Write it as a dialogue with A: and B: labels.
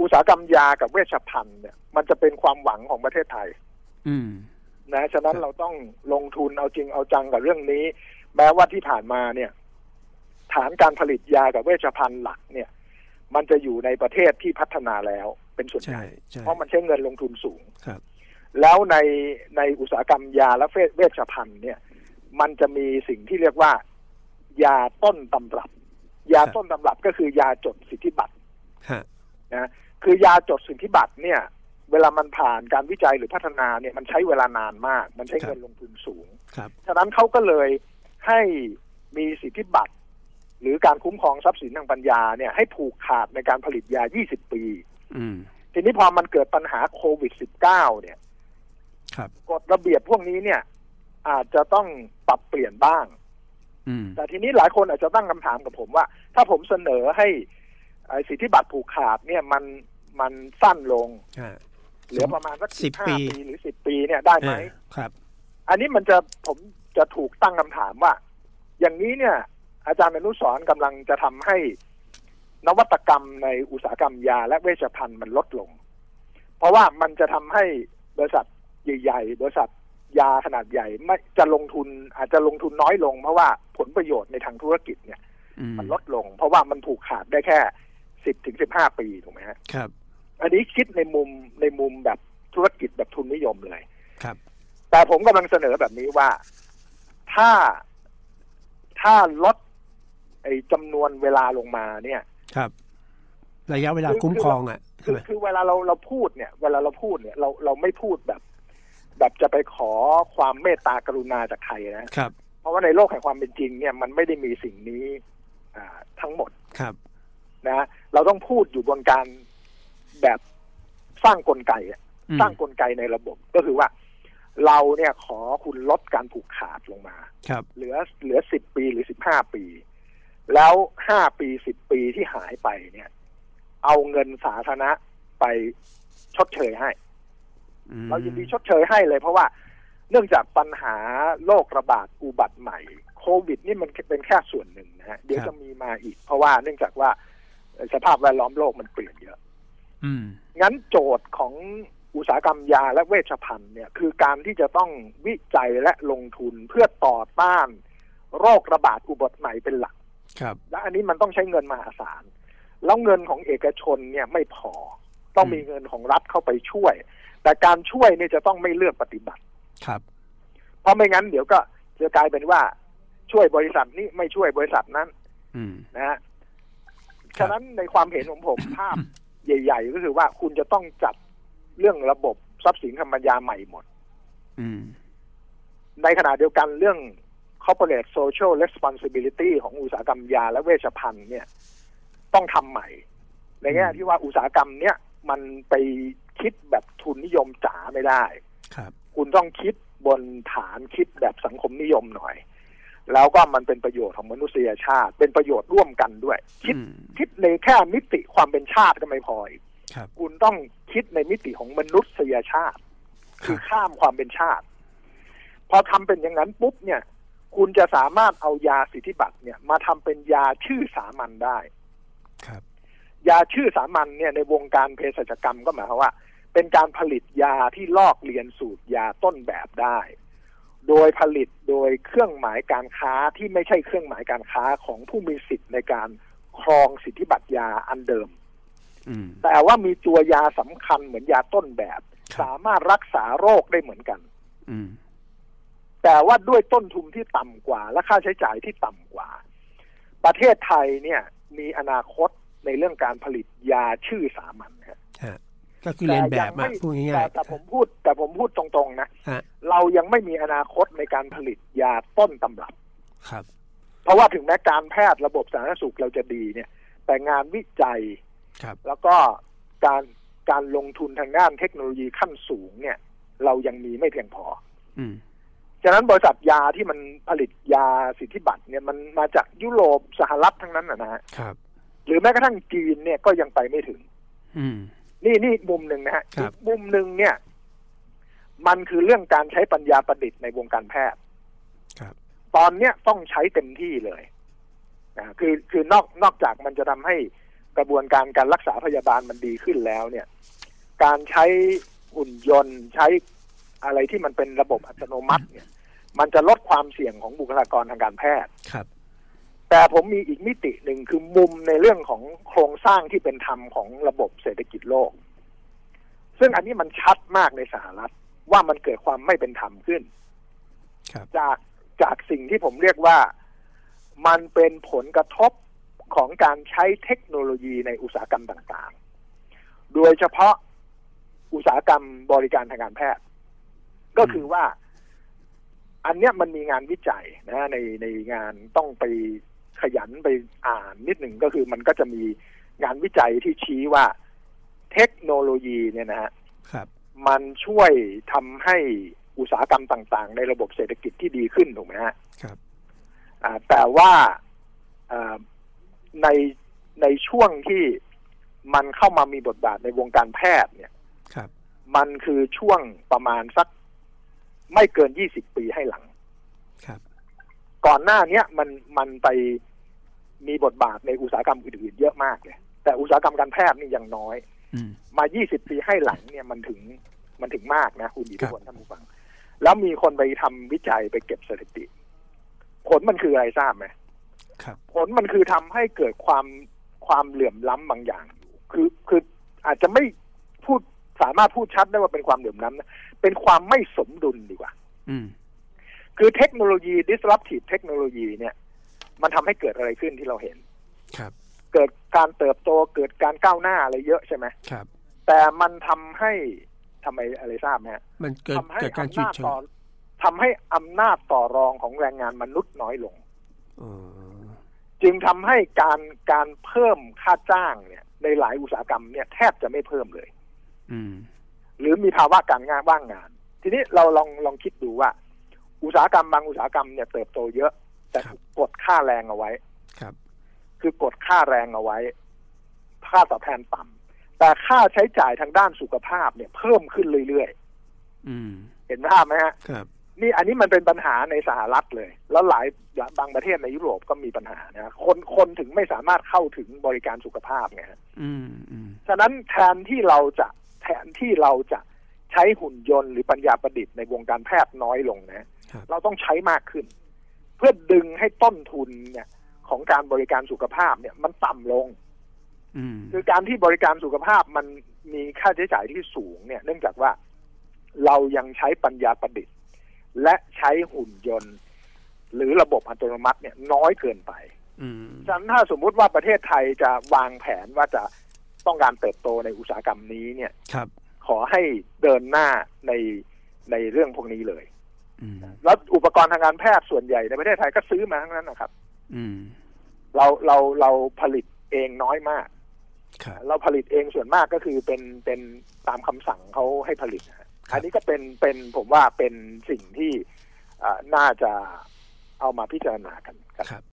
A: อุตสาหกรรมยากับเวชภัณฑ์เนี่ยมันจะเป็นความหวังของประเทศไทยนะฉะนั้นเราต้องลงทุนเอาจริงเอาจังกับเรื่องนี้แม้ว่าที่ผ่านมาเนี่ยฐานการผลิตยากับเวชภัณฑ์หลักเนี่ยมันจะอยู่ในประเทศที่พัฒนาแล้วเป็นส่วนใหญ่เพราะมันใช้เงินลงทุนสูงแล้วในอุตสาหกรรมยาและเวชภัณฑ์เนี่ยมันจะมีสิ่งที่เรียกว่ายาต้นตำรับยาต้นตำรับก็คือยาจดสิทธิบัตรนะคือยาจดสิทธิบัตรเนี่ยเวลามันผ่านการวิจัยหรือพัฒนาเนี่ยมันใช้เวลานานมากมันใช้เงินลงทุนสูงฉะนั้นเขาก็เลยให้มีสิทธิบัตรหรือการคุ้มครองทรัพย์สินทางปัญญาเนี่ยให้ผูกขาดในการผลิตยา20 ปีทีนี้พอมันเกิดปัญหาโควิด -19 เนี่ยกฎระเบียบพวกนี้เนี่ยอาจจะต้องปรับเปลี่ยนบ้างแต่ทีนี้หลายคนอาจจะตั้งคำถามกับผมว่าถ้าผมเสนอให้สิทธิบัตรผูกขาดเนี่ยมันสั้นลงเหลือประมาณสัก15 ปีหรือ10 ปีเนี่ยได้ไหมครับอันนี้ผมจะถูกตั้งคำถามว่าอย่างนี้เนี่ยอาจารย์อนุสรณ์กำลังจะทำให้นวัตกรรมในอุตสาหกรรมยาและเวชภัณฑ์มันลดลงเพราะว่ามันจะทำให้บริษัทใหญ่ๆบริษัทยาขนาดใหญ่ไม่จะลงทุนอาจจะลงทุนน้อยลงเพราะว่าผลประโยชน์ในทางธุรกิจเนี่ยมันลดลงเพราะว่ามันผูกขาดได้แค่10-15 ปีถูกไหมฮะครับอันนี้คิดในมุมแบบธุรกิจแบบทุนนิยมเลยครับแต่ผมกำลังเสนอแบบนี้ว่าถ้าลดจำนวนเวลาลงมาเนี่ยครับระยะเวลาคุ้มครองอ่ะคือเวลาเราพูดเนี่ยเราไม่พูดแบบจะไปขอความเมตตากรุณาจากใครนะครับเพราะว่าในโลกแห่งความเป็นจริงเนี่ยมันไม่ได้มีสิ่งนี้ทั้งหมดครับนะเราต้องพูดอยู่บนการแบบสร้างกลไกในระบบก็คือว่าเราเนี่ยขอคุณลดการผูกขาดลงมาเหลือ10 ปีหรือ15 ปีแล้ว5 ปี10 ปีที่หายไปเนี่ยเอาเงินสาธารณะไปชดเชยให้เรายินดีชดเชยให้เลยเพราะว่าเนื่องจากปัญหาโรคระบาดอุบัติใหม่โควิดนี่มันเป็นแค่ส่วนหนึ่งนะฮะเดี๋ยวจะมีมาอีกเพราะว่าเนื่องจากว่าสภาพแวดล้อมโลกมันเปลี่ยนเยอะงั้นโจทย์ของอุตสาหกรรมยาและเวชภัณฑ์เนี่ยคือการที่จะต้องวิจัยและลงทุนเพื่อต่อต้านโรคระบาดอุบัติใหม่เป็นหลักและอันนี้มันต้องใช้เงินมหาศาลแล้วเงินของเอกชนเนี่ยไม่พอต้องมีเงินของรัฐเข้าไปช่วยแต่การช่วยเนี่ยจะต้องไม่เลือกปฏิบัติครับเพราะไม่งั้นเดี๋ยวก็จะกลายเป็นว่าช่วยบริษัทนี้ไม่ช่วยบริษัทนั้นนะฮะฉะนั้นในความเห็นของผมภาพใหญ่ๆก็คือว่าคุณจะต้องจัดเรื่องระบบทรัพย์สินทางปัญญาใหม่หมดในขณะเดียวกันเรื่อง corporate social responsibility ของอุตสาหกรรมยาและเวชภัณฑ์เนี่ยต้องทำใหม่ในแง่ที่ว่าอุตสาหกรรมเนี้ยมันไปคิดแบบทุนนิยมจ๋าไม่ได้คุณต้องคิดบนฐานคิดแบบสังคมนิยมหน่อยแล้วก็มันเป็นประโยชน์ของมนุษยชาติเป็นประโยชน์ร่วมกันด้วยคิดในแค่มิติความเป็นชาติก็ไม่พอคุณต้องคิดในมิติของมนุษยชาติคือข้ามความเป็นชาติพอทำเป็นอย่างนั้นปุ๊บเนี่ยคุณจะสามารถเอายาสิทธิบัตรเนี่ยมาทำเป็นยาชื่อสามัญได้ยาชื่อสามัญเนี่ยในวงการเภสัชกรรมก็หมายความว่าเป็นการผลิตยาที่ลอกเลียนสูตรยาต้นแบบได้โดยผลิตโดยเครื่องหมายการค้าที่ไม่ใช่เครื่องหมายการค้าของผู้มีสิทธิ์ในการครองสิทธิบัตรยาอันเดิมแต่ว่ามีตัวยาสำคัญเหมือนยาต้นแบบสามารถรักษาโรคได้เหมือนกันแต่ว่าด้วยต้นทุนที่ต่ำกว่าและค่าใช้จ่ายที่ต่ำกว่าประเทศไทยเนี่ยมีอนาคตในเรื่องการผลิตยาชื่อสามัญก็คือเรียนแบบมาพูดง่ายๆแต่ผมพูดตรงๆนะเรายังไม่มีอนาคตในการผลิตยาต้นตำรับครับเพราะว่าถึงแม้การแพทย์ระบบสาธารณสุขเราจะดีเนี่ยแต่งานวิจัยแล้วก็การลงทุนทางด้านเทคโนโลยีขั้นสูงเนี่ยเรายังมีไม่เพียงพอฉะนั้นบริษัทยาที่มันผลิตยาสิทธิบัตรเนี่ยมันมาจากยุโรปสหรัฐทั้งนั้นนะฮะหรือแม้กระทั่งจีนเนี่ยก็ยังไปไม่ถึงนี่มุมหนึ่งนะฮะอีกมุมหนึ่งเนี่ยมันคือเรื่องการใช้ปัญญาประดิษฐ์ในวงการแพทย์ตอนเนี้ยต้องใช้เต็มที่เลยคือนอกจากมันจะทำให้กระบวนการรักษาพยาบาลมันดีขึ้นแล้วเนี่ยการใช้หุ่นยนต์ใช้อะไรที่มันเป็นระบบอัตโนมัติเนี่ยมันจะลดความเสี่ยงของบุคลากรทางการแพทย์
B: ครับ
A: แต่ผมมีอีกมิติหนึ่งคือมุมในเรื่องของโครงสร้างที่เป็นธรรมของระบบเศรษฐกิจโลกซึ่งอันนี้มันชัดมากในสหรัฐว่ามันเกิดความไม่เป็นธรรมขึ้นจากสิ่งที่ผมเรียกว่ามันเป็นผลกระทบของการใช้เทคโนโลยีในอุตสาหกรรมต่างๆโดยเฉพาะอุตสาหกรรมบริการทางการแพทย์ก็คือว่าอันเนี้ยมันมีงานวิจัยนะในงานต้องไปขยันไปอ่านนิดหนึ่งก็คือมันก็จะมีงานวิจัยที่ชี้ว่าเทคโนโลยีเนี่ยนะฮะมันช่วยทำให้อุตสาหกรรมต่างๆในระบบเศรษฐกิจที่ดีขึ้นถูกไหมฮะแต่ว่าในช่วงที่มันเข้ามามีบทบาทในวงการแพทย์เนี่ยมันคือช่วงประมาณสักไม่เกิน20 ปีให้หลังก่อนหน้านี้มันไปมีบทบาทในอุตสาหกรรมอื่นๆเยอะมากเลยแต่อุตสาหกรรมการแพทย์นี่ยังน้อยมา20 ปีให้หลังเนี่ยมันถึงมากนะคุณอีทุกคนท่านผู้ฟังแล้วมีคนไปทำวิจัยไปเก็บสถิติผลมันคืออะไรทราบไหมผลมันคือทำให้เกิดความเหลื่อมล้ำบางอย่างคืออาจจะไม่สามารถพูดชัดได้ว่าเป็นความเหลื่อมล้ำนะเป็นความไม่สมดุลดีกว่าคือเทคโนโลยี disruptive เทคโนโลยีเนี่ยมันทำให้เกิดอะไรขึ้นที่เราเห็นเกิดการเติบโตเกิดการก้าวหน้าอะไรเยอะใช่ไหมแต่มันทำให้ทำไมอะไรทราบไหม
B: มันเกิดการจุดเฉย
A: ทำให้อำนาจต่อรองของแรงงานมนุษย์น้อยลงจึงทำให้การเพิ่มค่าจ้างเนี่ยในหลายอุตสาหกรรมเนี่ยแทบจะไม่เพิ่มเลยหรือมีภาวะการว่างงานทีนี้เราลองคิดดูว่าอุตสาหกรรมบางอุตสาหกรรมเนี่ยเติบโตเยอะแต่กดค่าแรงเอาไว้คือกดค่าแรงเอาไว้ค่าตอบแทนต่ำแต่ค่าใช้จ่ายทางด้านสุขภาพเนี่ยเพิ่มขึ้นเรื่อยๆเห็นภาพไหมฮะนี่อันนี้มันเป็นปัญหาในสหรัฐเลยแล้วบางประเทศในยุโรปก็มีปัญหานะคนถึงไม่สามารถเข้าถึงบริการสุขภาพไงฉะนั้นแทนที่เราจะใช้หุ่นยนต์หรือปัญญาประดิษฐ์ในวงการแพทย์น้อยลงนะเราต้องใช้มากขึ้นเพื่อดึงให้ต้นทุนเนี่ยของการบริการสุขภาพเนี่ยมันต่ำลงคือการที่บริการสุขภาพมันมีค่าใช้จ่ายที่สูงเนี่ยเนื่องจากว่าเรายังใช้ปัญญาประดิษฐ์และใช้หุ่นยนต์หรือระบบอัตโนมัติเนี่ยน้อยเกินไปฉะนั้นถ้าสมมุติว่าประเทศไทยจะวางแผนว่าจะต้องการเติบโตในอุตสาหกรรมนี้เนี่ยขอให้เดินหน้าในเรื่องพวกนี้เลยแล้วอุปกรณ์ทางการแพทย์ส่วนใหญ่ในประเทศไทยก็ซื้อมาทั้งนั้นนะครับเราผลิตเองน้อยมากเราผลิตเองส่วนมากก็คือเป็นตามคำสั่งเขาให้ผลิตอันนี้ก็เป็นผมว่าเป็นสิ่งที่น่าจะเอามาพิจารณากันครับ